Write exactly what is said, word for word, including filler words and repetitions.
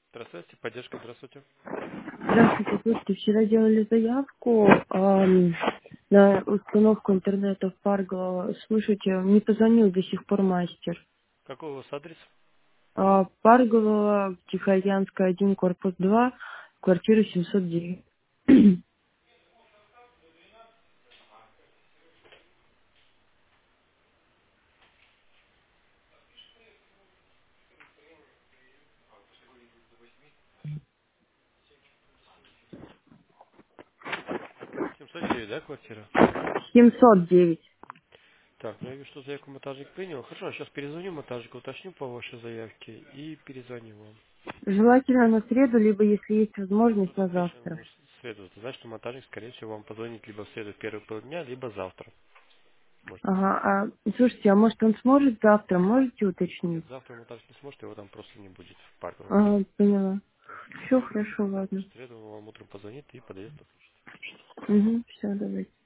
Здравствуйте, поддержка, здравствуйте. Здравствуйте, слушайте, вчера делали заявку ам, на установку интернета в Парго. Слушайте, не позвонил до сих пор мастер. Какой у вас адрес? А, Парголова, Тихоокеанская, один, корпус два, квартира семьсот девять. семьсот девять, да, квартира? семьсот девять. Так, ну я вижу, что заявку монтажник принял. Хорошо, сейчас перезвоню монтажнику, уточню по вашей заявке и перезвоню вам. Желательно на среду, либо, если есть возможность, Среду на вечером, завтра. ну, в среду. Это значит, что монтажник, скорее всего, вам позвонит либо в среду первый полдня, либо завтра. Может Ага, позвонить. а, слушайте, а может он сможет завтра, можете Нет, уточнить? завтра монтажник не сможет, его там просто не будет в парке. Ага, поняла. То есть в Все среду, хорошо, ладно. в среду он вам утром позвонит и подойдет послушать. Угу, все, давайте.